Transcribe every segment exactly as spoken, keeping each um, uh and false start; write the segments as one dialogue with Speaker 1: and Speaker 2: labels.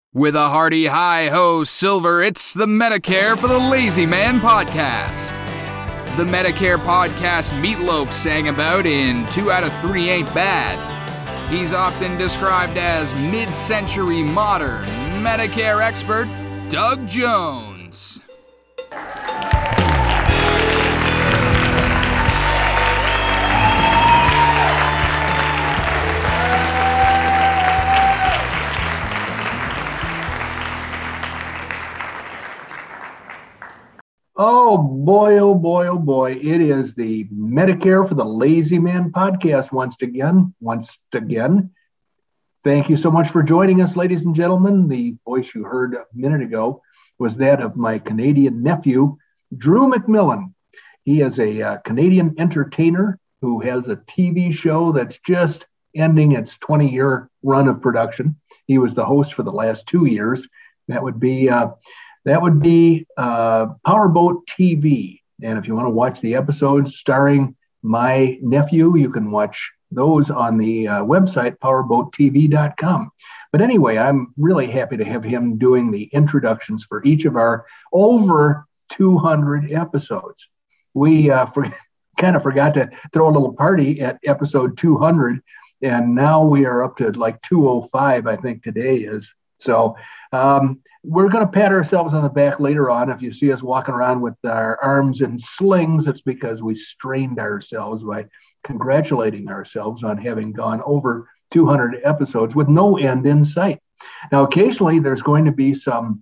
Speaker 1: With a hearty hi-ho silver, it's the Medicare for the Lazy Man podcast. The Medicare podcast Meatloaf sang about in Two Out of Three Ain't Bad. He's often described as mid-century modern Medicare expert Doug Jones.
Speaker 2: Oh boy, oh boy, oh boy. It is the Medicare for the Lazy Man podcast once again, once again. Thank you so much for joining us, ladies and gentlemen. The voice you heard a minute ago was that of my Canadian nephew, Drew McMillan. He is a uh, Canadian entertainer who has a T V show that's just ending its twenty-year run of production. He was the host for the last two years. That would be... Uh, That would be uh, Powerboat T V. And if you want to watch the episodes starring my nephew, you can watch those on the uh, website, powerboat t v dot com. But anyway, I'm really happy to have him doing the introductions for each of our over two hundred episodes. We uh, for, kind of forgot to throw a little party at episode two hundred, and now we are up to like two oh five, I think today is. So um, we're going to pat ourselves on the back later on. If you see us walking around with our arms in slings, it's because we strained ourselves by congratulating ourselves on having gone over two hundred episodes with no end in sight. Now, occasionally there's going to be some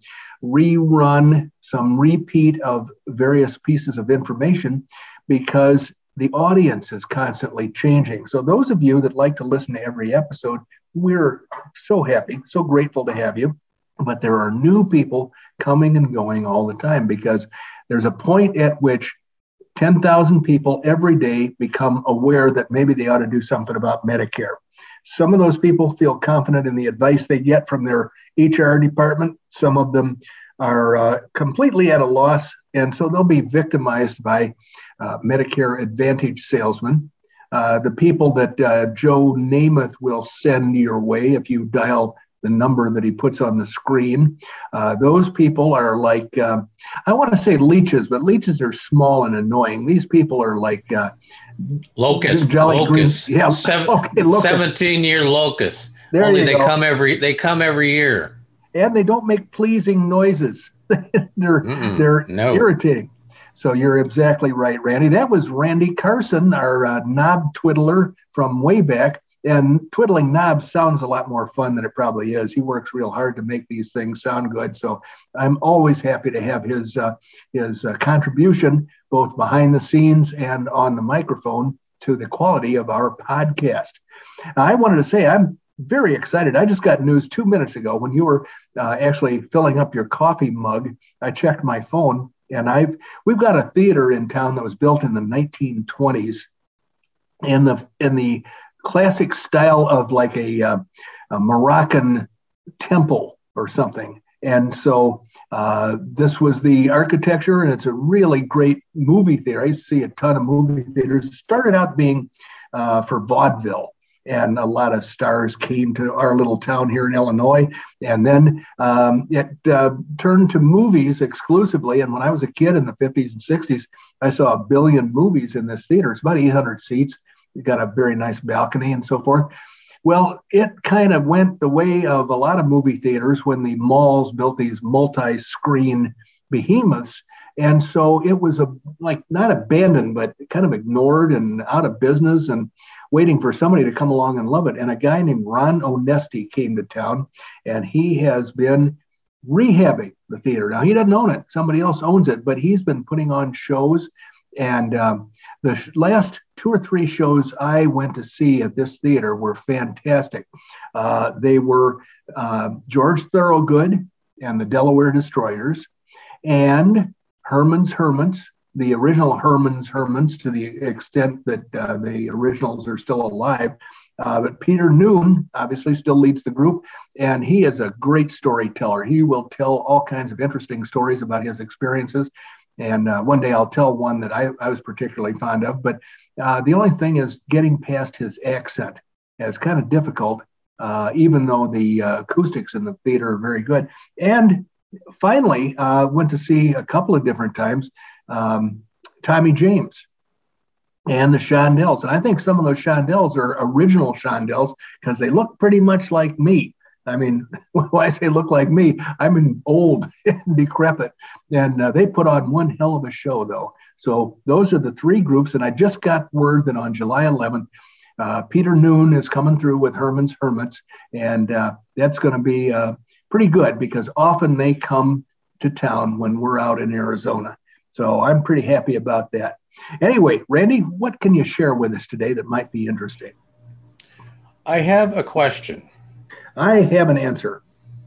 Speaker 2: rerun, some repeat of various pieces of information because the audience is constantly changing. So those of you that like to listen to every episode, we're so happy, so grateful to have you. But there are new people coming and going all the time because there's a point at which ten thousand people every day become aware that maybe they ought to do something about Medicare. Some of those people feel confident in the advice they get from their H R department. Some of them are uh, completely at a loss, and so they'll be victimized by uh, Medicare Advantage salesmen. Uh, the people that uh, Joe Namath will send your way if you dial the number that he puts on the screen. Uh, those people are like, uh, I want to say leeches, but leeches are small and annoying. These people are like uh,
Speaker 3: locusts.
Speaker 2: Jolly
Speaker 3: locusts.
Speaker 2: Green. Yeah,
Speaker 3: Seven,
Speaker 2: okay, locusts.
Speaker 3: seventeen-year locusts.
Speaker 2: There
Speaker 3: Only
Speaker 2: you
Speaker 3: they
Speaker 2: go.
Speaker 3: come every they come every year,
Speaker 2: and they don't make pleasing noises. they're
Speaker 3: Mm-mm,
Speaker 2: they're
Speaker 3: no.
Speaker 2: irritating. So you're exactly right, Randy. That was Randy Carson, our uh, knob twiddler from way back. And twiddling knobs sounds a lot more fun than it probably is. He works real hard to make these things sound good. So I'm always happy to have his uh, his uh, contribution, both behind the scenes and on the microphone, to the quality of our podcast. Now, I wanted to say I'm very excited. I just got news two minutes ago when you were uh, actually filling up your coffee mug. I checked my phone, and I've we've got a theater in town that was built in the nineteen twenties, in the in the classic style of like a, uh, a Moroccan temple or something. And so uh, this was the architecture, and it's a really great movie theater. I see a ton of movie theaters. It started out being uh, for vaudeville, and a lot of stars came to our little town here in Illinois. And then um, it uh, turned to movies exclusively. And when I was a kid in the fifties and sixties, I saw a billion movies in this theater. It's about eight hundred seats. We got a very nice balcony and so forth. Well, it kind of went the way of a lot of movie theaters when the malls built these multi-screen behemoths. And so it was a like not abandoned, but kind of ignored and out of business and waiting for somebody to come along and love it. And a guy named Ron Onesti came to town, and he has been rehabbing the theater. Now, he doesn't own it. Somebody else owns it, but he's been putting on shows. And um, the sh- last two or three shows I went to see at this theater were fantastic. Uh, they were uh, George Thorogood and the Delaware Destroyers, and Herman's Hermits, the original Herman's Hermits, to the extent that uh, the originals are still alive. Uh, but Peter Noon obviously still leads the group, and he is a great storyteller. He will tell all kinds of interesting stories about his experiences. And uh, one day I'll tell one that I, I was particularly fond of. But uh, the only thing is getting past his accent. It's kind of difficult. uh, even though the uh, acoustics in the theater are very good. And finally, uh, went to see a couple of different times um, Tommy James and the Shondells. And I think some of those Shondells are original Shondells because they look pretty much like me. I mean, when I say look like me, I'm in old and decrepit. And uh, they put on one hell of a show, though. So those are the three groups. And I just got word that on July eleventh, uh, Peter Noon is coming through with Herman's Hermits. And uh, that's going to be uh, pretty good because often they come to town when we're out in Arizona. So I'm pretty happy about that. Anyway, Randy, what can you share with us today that might be interesting?
Speaker 3: I have a question.
Speaker 2: I have an answer.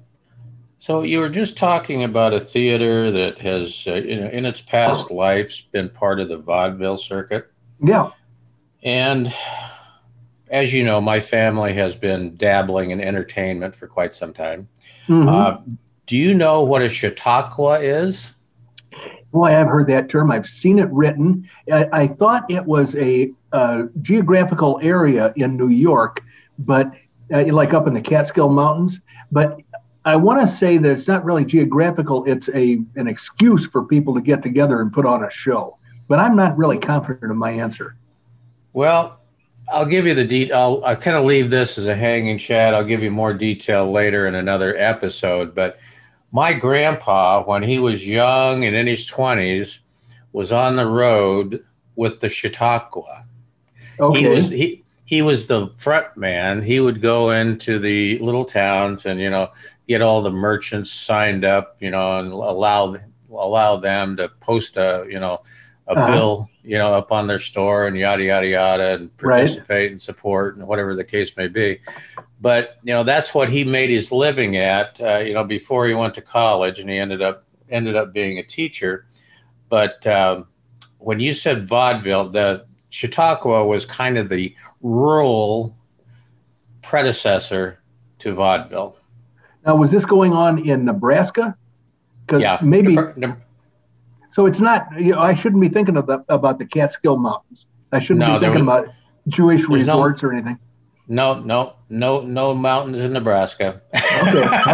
Speaker 3: So you were just talking about a theater that has, uh, you know, in its past lives been part of the vaudeville circuit.
Speaker 2: Yeah.
Speaker 3: And as you know, my family has been dabbling in entertainment for quite some time. Mm-hmm. Uh, do you know what a Chautauqua is?
Speaker 2: Boy, I've heard that term. I've seen it written. I, I thought it was a, a geographical area in New York, but uh, like up in the Catskill Mountains. But I want to say that it's not really geographical. It's a an excuse for people to get together and put on a show. But I'm not really confident of my answer.
Speaker 3: Well, I'll give you the detail. I'll, I'll kind of leave this as a hanging chat. I'll give you more detail later in another episode. But my grandpa, when he was young and in his twenties, was on the road with the Chautauqua. Okay. He was he he was the front man. He would go into the little towns and, you know, get all the merchants signed up, you know, and allow allow them to post a, you know, a uh-huh. bill, you know, up on their store and yada, yada, yada, and participate right. and support and whatever the case may be. But, you know, that's what he made his living at, uh, you know, before he went to college, and he ended up ended up being a teacher. But um, when you said vaudeville, the Chautauqua was kind of the rural predecessor to vaudeville.
Speaker 2: Now, was this going on in Nebraska? Because
Speaker 3: yeah.
Speaker 2: maybe.
Speaker 3: Ne- ne-
Speaker 2: so it's not, you know, I shouldn't be thinking of the, about the Catskill Mountains. I shouldn't
Speaker 3: no,
Speaker 2: be thinking
Speaker 3: was,
Speaker 2: about Jewish resorts
Speaker 3: no,
Speaker 2: or anything.
Speaker 3: No, no, no, no mountains in Nebraska.
Speaker 2: Okay, all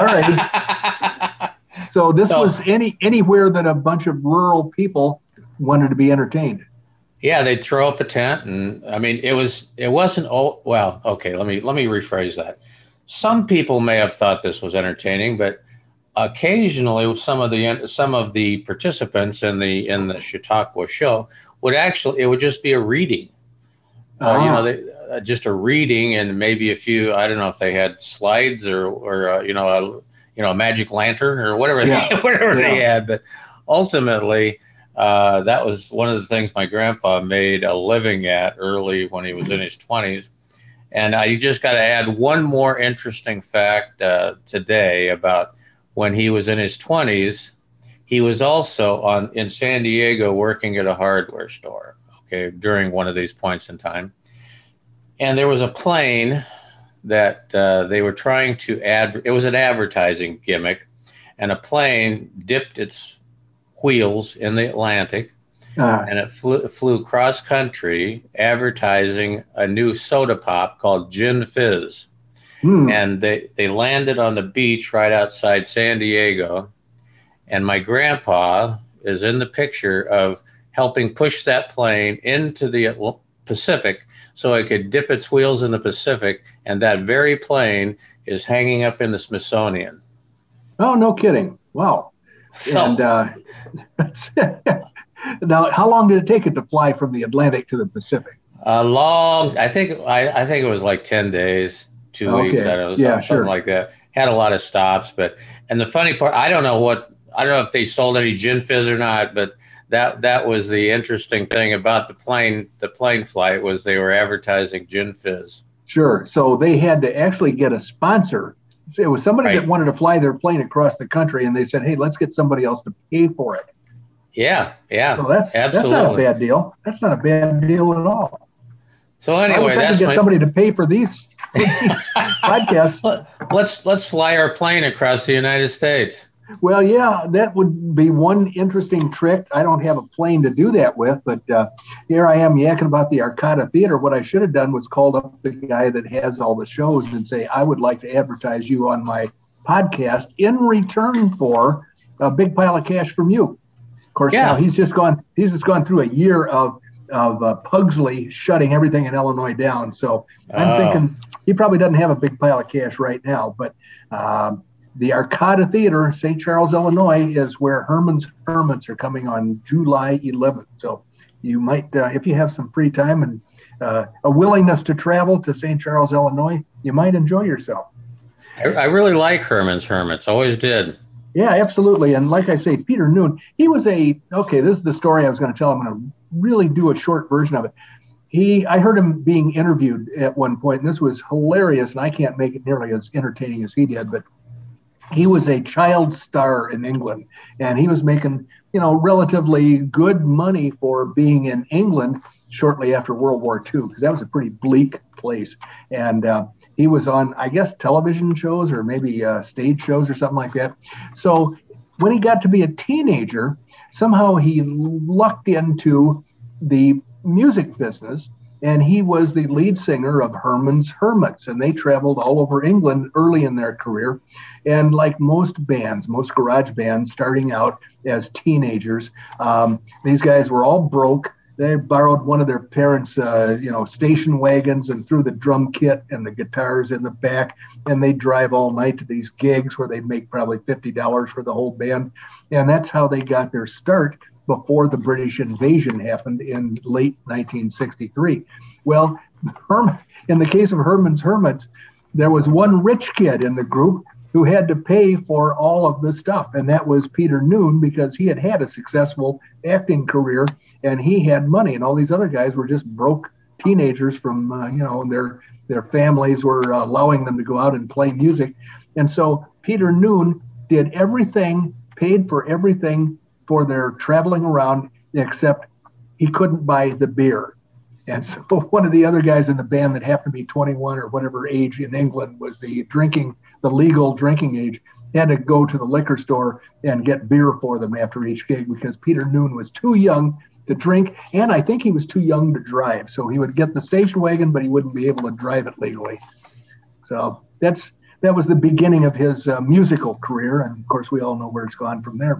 Speaker 2: right. So this so, was any anywhere that a bunch of rural people wanted to be entertained.
Speaker 3: Yeah, they'd throw up a tent, and I mean, it was it wasn't. Oh, well, okay. Let me let me rephrase that. Some people may have thought this was entertaining, but occasionally, some of the some of the participants in the in the Chautauqua show would actually it would just be a reading. Uh, ah. You know, they, uh, just a reading, and maybe a few. I don't know if they had slides or or uh, you know a you know a magic lantern or whatever yeah. they, whatever yeah. they had, but ultimately. Uh, that was one of the things my grandpa made a living at early when he was in his twenties. And I just got to add one more interesting fact uh, today about when he was in his twenties. He was also on in San Diego working at a hardware store, okay, during one of these points in time. And there was a plane that uh, they were trying to add. It was an advertising gimmick, and a plane dipped its wheels in the Atlantic, uh, and it flew, flew cross country advertising a new soda pop called Gin Fizz. Hmm. And they, they landed on the beach right outside San Diego. And my grandpa is in the picture of helping push that plane into the Pacific so it could dip its wheels in the Pacific. And that very plane is hanging up in the Smithsonian.
Speaker 2: Oh, no kidding. Wow. So, and uh, now, how long did it take it to fly from the Atlantic to the Pacific?
Speaker 3: A long, I think, I, I think it was like ten days, two
Speaker 2: okay.
Speaker 3: weeks. I don't know,
Speaker 2: yeah,
Speaker 3: something,
Speaker 2: sure.
Speaker 3: something like that. Had a lot of stops, but and the funny part, I don't know what, I don't know if they sold any Gin Fizz or not, but that that was the interesting thing about the plane. The plane flight was they were advertising Gin Fizz.
Speaker 2: Sure. So they had to actually get a sponsor. It was somebody right. that wanted to fly their plane across the country, and they said, "Hey, let's get somebody else to pay for it."
Speaker 3: Yeah, yeah,
Speaker 2: so that's
Speaker 3: absolutely.
Speaker 2: That's not a bad deal. That's not a bad deal at all.
Speaker 3: So anyway,
Speaker 2: I wish
Speaker 3: that's
Speaker 2: I could get
Speaker 3: my...
Speaker 2: somebody to pay for these, for these podcasts.
Speaker 3: Let's let's fly our plane across the United States.
Speaker 2: Well, yeah, that would be one interesting trick. I don't have a plane to do that with, but uh, here I am yakking about the Arcada Theater. What I should have done was called up the guy that has all the shows and say, I would like to advertise you on my podcast in return for a big pile of cash from you. Of course, yeah. Now he's just gone, he's just gone through a year of, of uh, Pugsley shutting everything in Illinois down. So I'm
Speaker 3: oh.
Speaker 2: thinking he probably doesn't have a big pile of cash right now, but um, the Arcada Theater, Saint Charles, Illinois, is where Herman's Hermits are coming on July eleventh. So you might, uh, if you have some free time and uh, a willingness to travel to Saint Charles, Illinois, you might enjoy yourself.
Speaker 3: I, I really like Herman's Hermits. Always did.
Speaker 2: Yeah, absolutely. And like I say, Peter Noone, he was a, okay, this is the story I was going to tell. I'm going to really do a short version of it. He, I heard him being interviewed at one point, and this was hilarious, and I can't make it nearly as entertaining as he did, but he was a child star in England, and he was making, you know, relatively good money for being in England shortly after World War Two, because that was a pretty bleak place. And uh, he was on, I guess, television shows or maybe uh, stage shows or something like that. So when he got to be a teenager, somehow he lucked into the music business, and he was the lead singer of Herman's Hermits, and they traveled all over England early in their career. And like most bands, most garage bands starting out as teenagers, um, these guys were all broke. They borrowed one of their parents' uh, you know, station wagons and threw the drum kit and the guitars in the back, and they'd drive all night to these gigs where they'd make probably fifty dollars for the whole band. And that's how they got their start before the British invasion happened in late nineteen sixty-three. Well, Herman, in the case of Herman's Hermits, there was one rich kid in the group who had to pay for all of the stuff, and that was Peter Noone, because he had had a successful acting career and he had money, and all these other guys were just broke teenagers from, uh, you know, their their families were uh, allowing them to go out and play music. And so Peter Noone did everything, paid for everything for their traveling around, except he couldn't buy the beer. And so one of the other guys in the band that happened to be twenty-one or whatever age in England was the drinking, the legal drinking age, had to go to the liquor store and get beer for them after each gig, because Peter Noone was too young to drink, and I think he was too young to drive. So he would get the station wagon, but he wouldn't be able to drive it legally. So that's that was the beginning of his uh, musical career, and of course we all know where it's gone from there.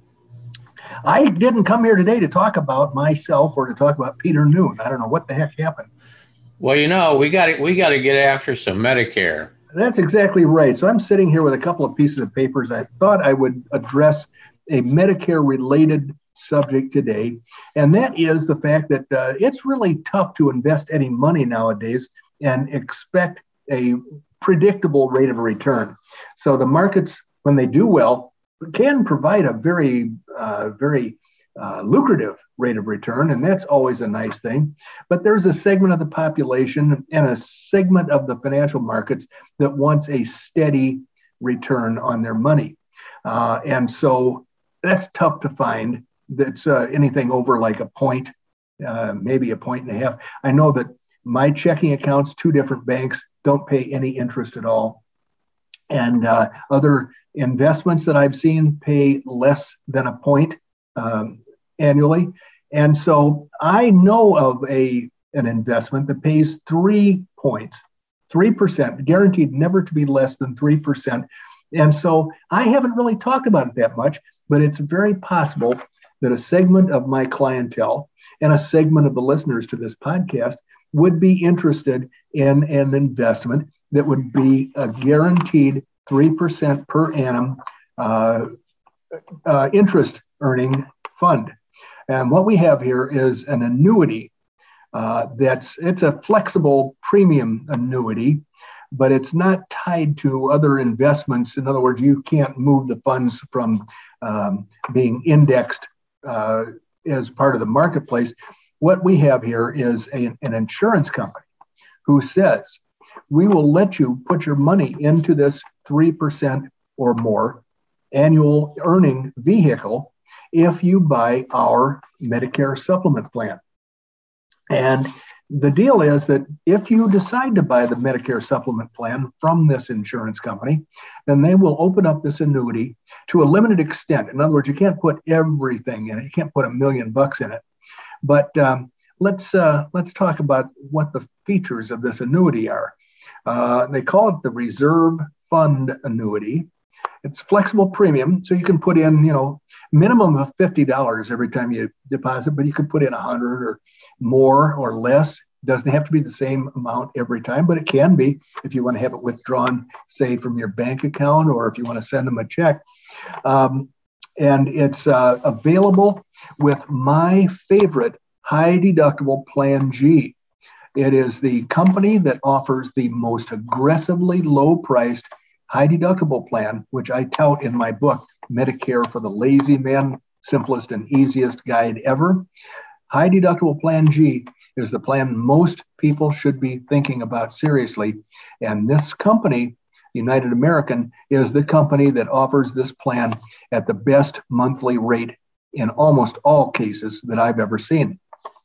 Speaker 2: I didn't come here today to talk about myself or to talk about Peter Noone. I don't know what the heck happened.
Speaker 3: Well, you know, we got to we got to get after some Medicare.
Speaker 2: That's exactly right. So I'm sitting here with a couple of pieces of papers. I thought I would address a Medicare-related subject today, and that is the fact that uh, it's really tough to invest any money nowadays and expect a predictable rate of return. So the markets, when they do well, can provide a very, uh, very uh, lucrative rate of return, and that's always a nice thing. But there's a segment of the population and a segment of the financial markets that wants a steady return on their money. Uh, and so that's tough to find. That's uh, anything over like a point, uh, maybe a point and a half. I know that my checking accounts, two different banks, don't pay any interest at all. And uh, other investments that I've seen pay less than a point um, annually. And so I know of a an investment that pays three points, three percent, guaranteed never to be less than three percent. And so I haven't really talked about it that much, but it's very possible that a segment of my clientele and a segment of the listeners to this podcast would be interested in an investment that would be a guaranteed three percent per annum uh, uh, interest earning fund. And what we have here is an annuity uh, that's, it's a flexible premium annuity, but it's not tied to other investments. In other words, you can't move the funds from um, being indexed uh, as part of the marketplace. What we have here is a, an insurance company who says, we will let you put your money into this three percent or more annual earning vehicle if you buy our Medicare supplement plan. And the deal is that if you decide to buy the Medicare supplement plan from this insurance company, then they will open up this annuity to a limited extent. In other words, you can't put everything in it. You can't put a million bucks in it. But um, let's uh, let's talk about what the features of this annuity are. Uh, they call it the reserve fund annuity. It's flexible premium, so you can put in, you know, minimum of fifty dollars every time you deposit, but you could put in one hundred or more or less. It doesn't have to be the same amount every time, but it can be if you want to have it withdrawn, say, from your bank account, or if you want to send them a check. Um, and it's uh, available with my favorite high deductible Plan G. It is the company that offers the most aggressively low-priced high deductible plan, which I tout in my book, Medicare for the Lazy Man, Simplest and Easiest Guide Ever. High deductible Plan G is the plan most people should be thinking about seriously. And this company, United American, is the company that offers this plan at the best monthly rate in almost all cases that I've ever seen.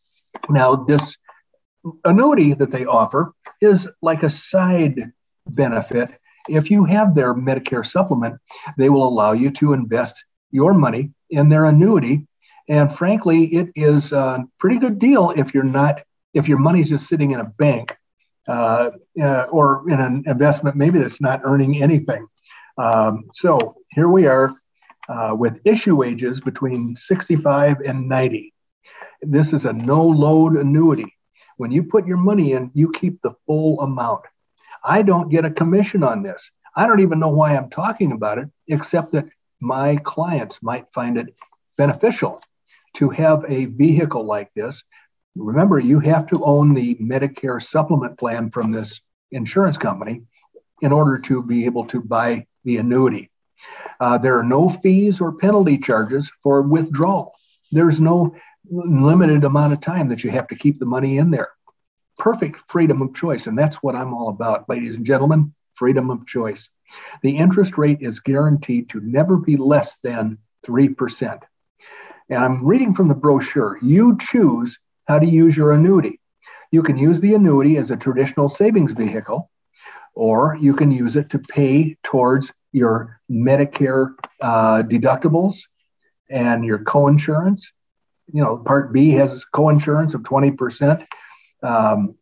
Speaker 2: Now, this annuity that they offer is like a side benefit. If you have their Medicare supplement, they will allow you to invest your money in their annuity. And frankly, it is a pretty good deal if you're not, if your money's just sitting in a bank uh, uh, or in an investment maybe that's not earning anything. Um, so here we are uh, with issue ages between sixty-five and ninety. This is a no-load annuity. When you put your money in, you keep the full amount. I don't get a commission on this. I don't even know why I'm talking about it, except that my clients might find it beneficial to have a vehicle like this. Remember, you have to own the Medicare supplement plan from this insurance company in order to be able to buy the annuity. Uh, there are no fees or penalty charges for withdrawal. There's no limited amount of time that you have to keep the money in there. Perfect freedom of choice. And that's what I'm all about, ladies and gentlemen, freedom of choice. The interest rate is guaranteed to never be less than three percent. And I'm reading from the brochure. You choose how to use your annuity. You can use the annuity as a traditional savings vehicle, or you can use it to pay towards your Medicare uh, deductibles and your coinsurance. You know, Part B has coinsurance of twenty percent. Um,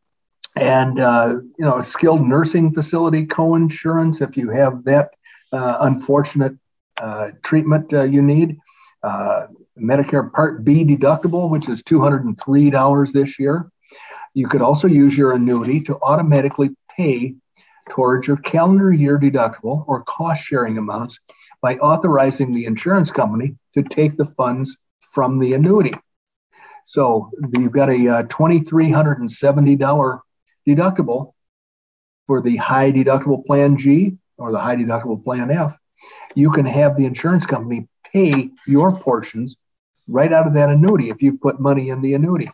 Speaker 2: and, uh, you know, skilled nursing facility coinsurance, if you have that uh, unfortunate uh, treatment uh, you need. Uh, Medicare Part B deductible, which is two hundred three dollars this year. You could also use your annuity to automatically pay towards your calendar year deductible or cost sharing amounts by authorizing the insurance company to take the funds from the annuity. So you've got a uh, two thousand three hundred seventy dollars deductible for the high deductible Plan G or the high deductible Plan F. You can have the insurance company pay your portions right out of that annuity if you've put money in the annuity.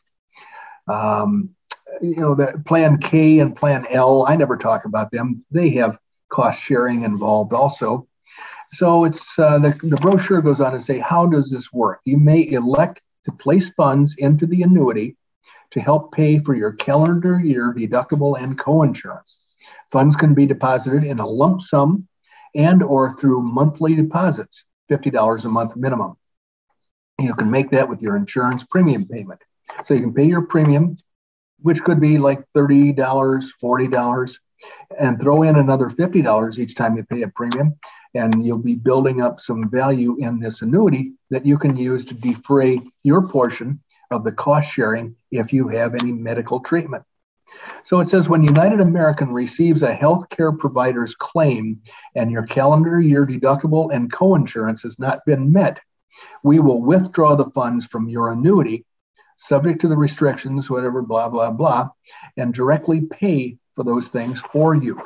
Speaker 2: Um, you know, the Plan K and Plan L, I never talk about them. They have cost sharing involved also. So it's uh, the, the brochure goes on to say, how does this work? You may elect to place funds into the annuity to help pay for your calendar year deductible and coinsurance. Funds can be deposited in a lump sum and or through monthly deposits, fifty dollars a month minimum. You can make that with your insurance premium payment. So you can pay your premium, which could be like thirty dollars, forty dollars, and throw in another fifty dollars each time you pay a premium. And you'll be building up some value in this annuity that you can use to defray your portion of the cost sharing if you have any medical treatment. So it says when United American receives a healthcare provider's claim and your calendar year deductible and coinsurance has not been met, we will withdraw the funds from your annuity, subject to the restrictions, whatever, blah, blah, blah, and directly pay for those things for you.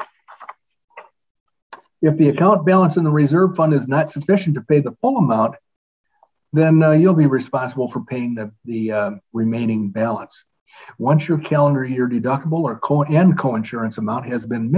Speaker 2: If the account balance in the reserve fund is not sufficient to pay the full amount, then uh, you'll be responsible for paying the, the uh, remaining balance. Once your calendar year deductible or co- and coinsurance amount has been met,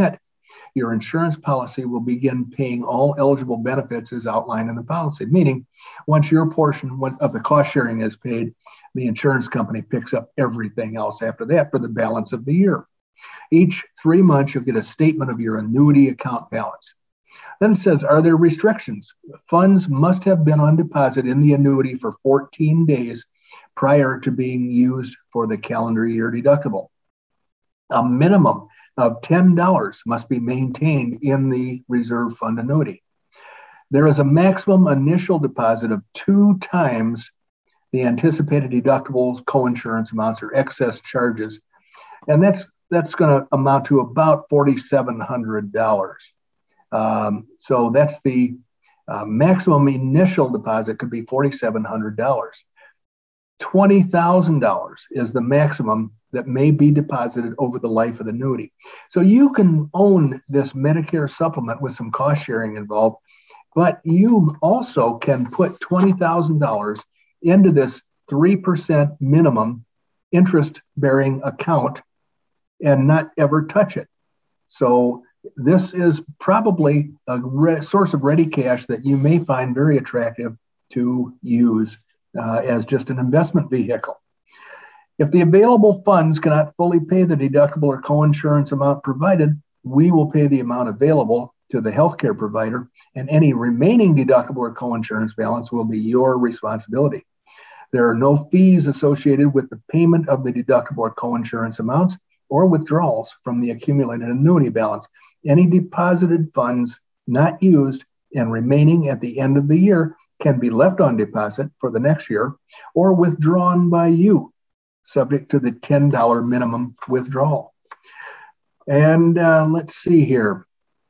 Speaker 2: your insurance policy will begin paying all eligible benefits as outlined in the policy. Meaning, once your portion of the cost sharing is paid, the insurance company picks up everything else after that for the balance of the year. Each three months, you'll get a statement of your annuity account balance. Then it says, are there restrictions? Funds must have been on deposit in the annuity for fourteen days prior to being used for the calendar year deductible. A minimum of ten dollars must be maintained in the reserve fund annuity. There is a maximum initial deposit of two times the anticipated deductibles, coinsurance amounts, or excess charges. And that's that's going to amount to about four thousand seven hundred dollars. Um, so that's the uh, maximum initial deposit could be four thousand seven hundred dollars. twenty thousand dollars is the maximum that may be deposited over the life of the annuity. So you can own this Medicare supplement with some cost sharing involved, but you also can put twenty thousand dollars into this three percent minimum interest bearing account and not ever touch it. So this is probably a re- source of ready cash that you may find very attractive to use uh, as just an investment vehicle. If the available funds cannot fully pay the deductible or coinsurance amount provided, we will pay the amount available to the healthcare provider, and any remaining deductible or coinsurance balance will be your responsibility. There are no fees associated with the payment of the deductible or coinsurance amounts or withdrawals from the accumulated annuity balance. Any deposited funds not used and remaining at the end of the year can be left on deposit for the next year or withdrawn by you, subject to the ten dollars minimum withdrawal. And uh, let's see here.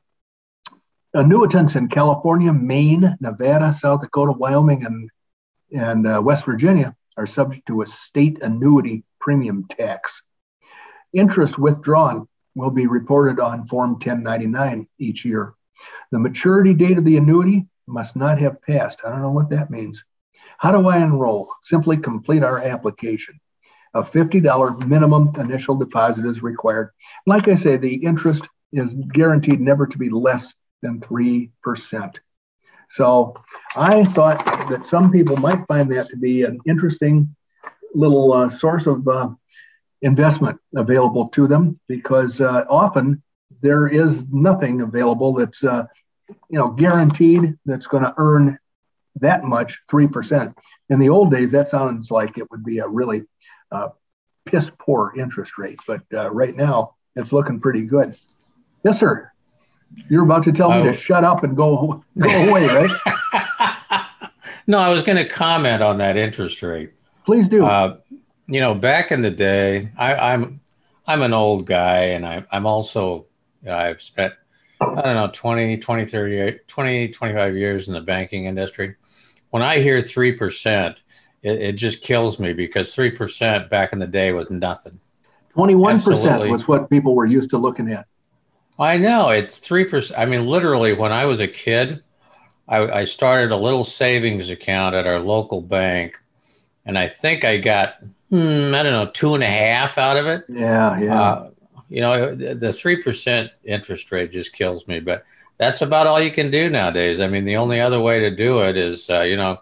Speaker 2: Annuitants in California, Maine, Nevada, South Dakota, Wyoming, and, and uh, West Virginia are subject to a state annuity premium tax. Interest withdrawn will be reported on Form ten ninety-nine each year. The maturity date of the annuity must not have passed. I don't know what that means. How do I enroll? Simply complete our application. A fifty dollars minimum initial deposit is required. Like I say, the interest is guaranteed never to be less than three percent. So I thought that some people might find that to be an interesting little uh, source of uh, investment available to them, because uh, often there is nothing available that's uh, you know guaranteed that's going to earn that much, three percent. In the old days, that sounds like it would be a really uh, piss poor interest rate, but uh, right now it's looking pretty good. Yes, sir. You're about to tell me to shut up and go go away, right?
Speaker 3: No, I was going to comment on that interest rate.
Speaker 2: Please do.
Speaker 3: Uh, you know, back in the day, I, I'm I'm an old guy, and I, I'm also, you know, I've spent, I don't know, twenty, twenty, thirty, twenty, twenty-five years in the banking industry. When I hear three percent, it, it just kills me, because three percent back in the day was nothing.
Speaker 2: twenty-one percent Absolutely. Was what people were used to looking at.
Speaker 3: I know, it's three percent. I mean, literally, when I was a kid, I, I started a little savings account at our local bank, and I think I got, hmm, I don't know, two and a half out of it.
Speaker 2: Yeah, yeah.
Speaker 3: Uh, you know, the three percent interest rate just kills me, but that's about all you can do nowadays. I mean, the only other way to do it is, uh, you know,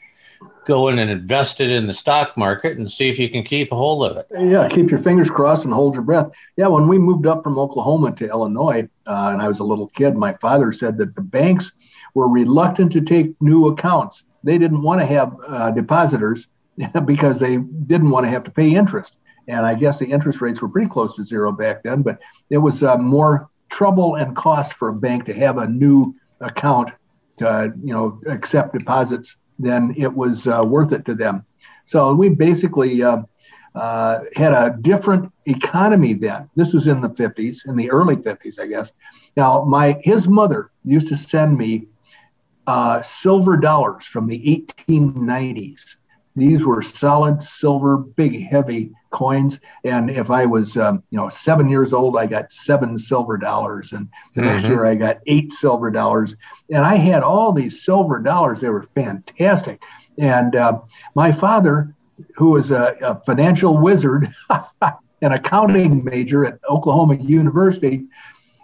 Speaker 3: go in and invest it in the stock market and see if you can keep a hold of it.
Speaker 2: Yeah, keep your fingers crossed and hold your breath. Yeah, when we moved up from Oklahoma to Illinois, uh, and I was a little kid, my father said that the banks were reluctant to take new accounts. They didn't want to have uh, depositors because they didn't want to have to pay interest. And I guess the interest rates were pretty close to zero back then, but it was uh, more trouble and cost for a bank to have a new account to, you know, accept deposits than it was uh, worth it to them. So we basically uh, uh, had a different economy then. This was in the fifties, in the early fifties, I guess. Now, my his mother used to send me uh, silver dollars from the eighteen nineties. These were solid silver, big, heavy coins. And if I was, um, you know, seven years old, I got seven silver dollars. And the mm-hmm. next year I got eight silver dollars. And I had all these silver dollars. They were fantastic. And uh, my father, who was a, a financial wizard, an accounting major at Oklahoma University,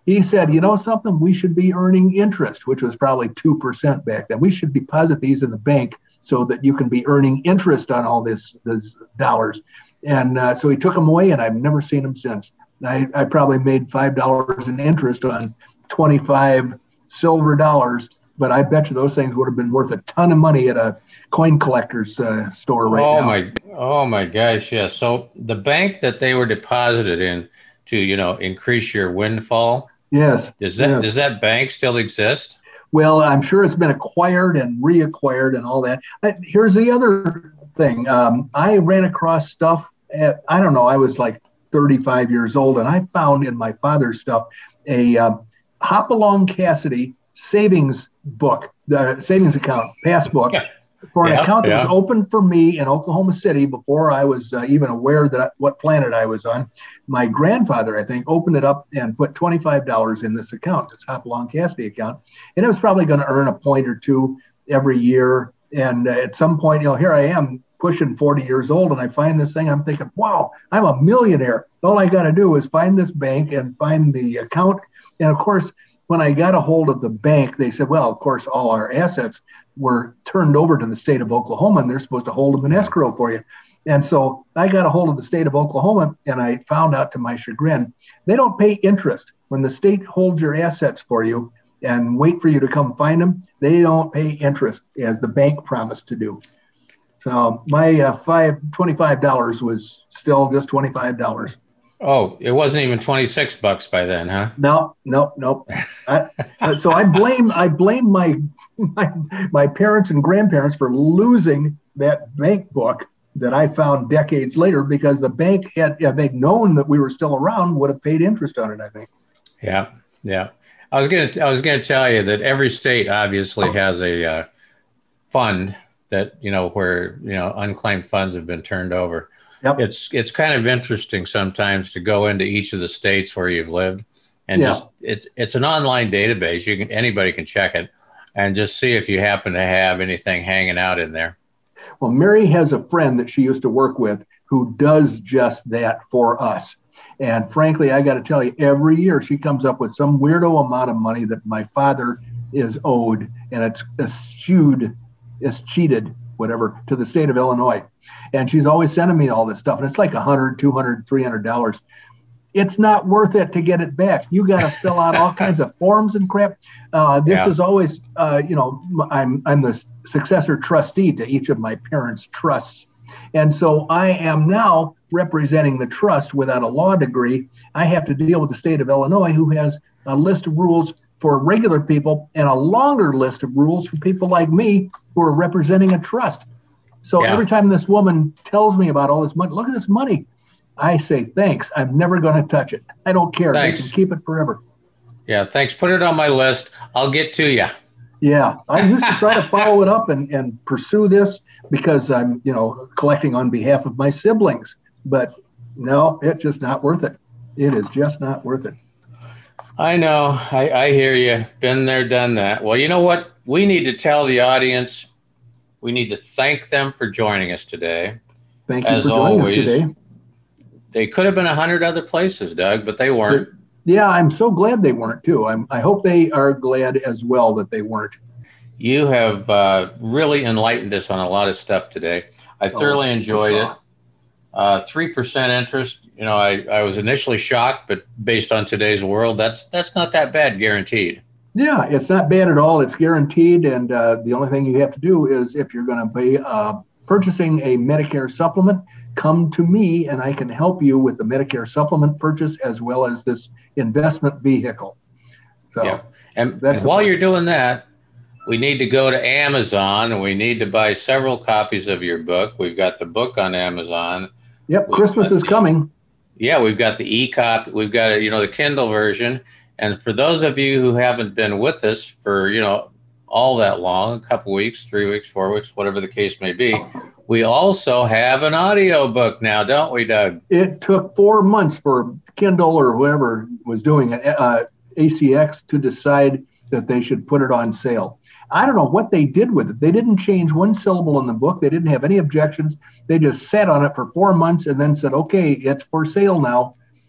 Speaker 2: he said, you know something, we should be earning interest, which was probably two percent back then. We should deposit these in the bank so that you can be earning interest on all this, this dollars. And uh, so he took them away, and I've never seen them since. I, I probably made five dollars in interest on twenty-five silver dollars, but I bet you those things would have been worth a ton of money at a coin collector's uh, store right
Speaker 3: oh
Speaker 2: now.
Speaker 3: My, oh my gosh, yes. Yeah. So the bank that they were deposited in to, you know, increase your windfall.
Speaker 2: Yes.
Speaker 3: Does that
Speaker 2: yes.
Speaker 3: does that bank still exist?
Speaker 2: Well, I'm sure it's been acquired and reacquired and all that. But here's the other thing. Um, I ran across stuff at, I don't know, I was like thirty-five years old, and I found in my father's stuff a uh, Hopalong Cassidy savings book, the savings account, passbook. Yeah. For an yeah, account that yeah. was opened for me in Oklahoma City before I was uh, even aware that I, what planet I was on. My grandfather, I think, opened it up and put twenty-five dollars in this account, this Hopalong Cassidy account. And it was probably going to earn a point or two every year. And uh, at some point, you know, here I am pushing forty years old, and I find this thing. I'm thinking, wow, I'm a millionaire. All I got to do is find this bank and find the account. And of course, when I got a hold of the bank, they said, well, of course, all our assets were turned over to the state of Oklahoma, and they're supposed to hold them in escrow for you. And so I got a hold of the state of Oklahoma, and I found out to my chagrin, they don't pay interest. When the state holds your assets for you and wait for you to come find them, they don't pay interest as the bank promised to do. So my uh, five, twenty-five dollars was still just twenty-five dollars.
Speaker 3: Oh, it wasn't even twenty-six bucks by then, huh?
Speaker 2: No, no, no. I, so I blame I blame my, my my parents and grandparents for losing that bank book that I found decades later, because the bank had, if they'd known that we were still around, would have paid interest on it, I think.
Speaker 3: Yeah, yeah. I was gonna I was gonna tell you that every state obviously has a uh, fund that, you know, where, you know, unclaimed funds have been turned over. Yep. It's it's kind of interesting sometimes to go into each of the states where you've lived, and yeah. just it's it's an online database. You can anybody can check it and just see if you happen to have anything hanging out in there.
Speaker 2: Well, Mary has a friend that she used to work with who does just that for us. And frankly, I got to tell you, every year she comes up with some weirdo amount of money that my father is owed, and it's eschewed, it's cheated, whatever, to the state of Illinois. And she's always sending me all this stuff. And it's like one hundred, two hundred, three hundred dollars. It's not worth it to get it back. You got to fill out all kinds of forms and crap. Uh, this yeah. is always, uh, you know, I'm I'm the successor trustee to each of my parents' trusts. And so I am now representing the trust without a law degree. I have to deal with the state of Illinois, who has a list of rules for regular people and a longer list of rules for people like me who are representing a trust. So yeah. every time this woman tells me about all this money, look at this money, I say, thanks. I'm never going to touch it. I don't care. Thanks. They can keep it forever.
Speaker 3: Yeah, thanks. Put it on my list. I'll get to you.
Speaker 2: Yeah, I used to try to follow it up and, and pursue this because I'm, you know, collecting on behalf of my siblings. But no, it's just not worth it. It is just not worth it.
Speaker 3: I know. I, I hear you. Been there, done that. Well, you know what? We need to tell the audience, we need to thank them for joining us today.
Speaker 2: Thank you As for joining always, us today.
Speaker 3: They could have been a hundred other places, Doug, but they weren't.
Speaker 2: Yeah, I'm so glad they weren't, too. I'm, I hope they are glad as well that they weren't.
Speaker 3: You have uh, really enlightened us on a lot of stuff today. I thoroughly oh, enjoyed it. Uh, three percent interest. You know, I, I was initially shocked, but based on today's world, that's that's not that bad, guaranteed.
Speaker 2: Yeah, it's not bad at all. It's guaranteed. And uh, the only thing you have to do is, if you're going to be uh, purchasing a Medicare supplement, come to me and I can help you with the Medicare supplement purchase as well as this investment vehicle. So
Speaker 3: yeah. And, and while you're doing that, we need to go to Amazon and we need to buy several copies of your book. We've got the book on Amazon.
Speaker 2: Yep. We've Christmas is the, coming.
Speaker 3: Yeah. We've got the e-copy. We've got, you know, the Kindle version. And for those of you who haven't been with us for, you know, all that long, a couple weeks, three weeks, four weeks, whatever the case may be, we also have an audio book now, don't we, Doug?
Speaker 2: It took four months for Kindle or whoever was doing it, uh, A C X, to decide that they should put it on sale. I don't know what they did with it. They didn't change one syllable in the book. They didn't have any objections. They just sat on it for four months and then said, okay, it's for sale now.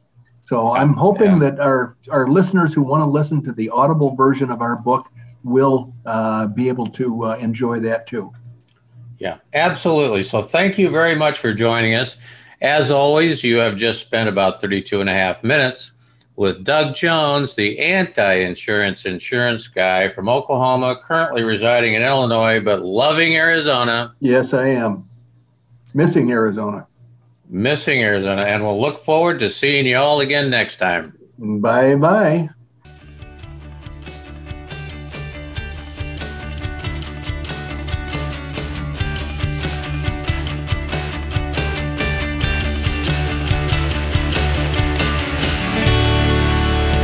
Speaker 2: So I'm hoping
Speaker 3: yeah.
Speaker 2: that our, our listeners who want to listen to the Audible version of our book will uh, be able to uh, enjoy that too.
Speaker 3: Yeah, absolutely. So thank you very much for joining us. As always, you have just spent about thirty-two and a half minutes with Doug Jones, the anti-insurance insurance guy from Oklahoma, currently residing in Illinois, but loving Arizona.
Speaker 2: Yes, I am. Missing Arizona.
Speaker 3: Missing Arizona. And we'll look forward to seeing you all again next time.
Speaker 2: Bye-bye.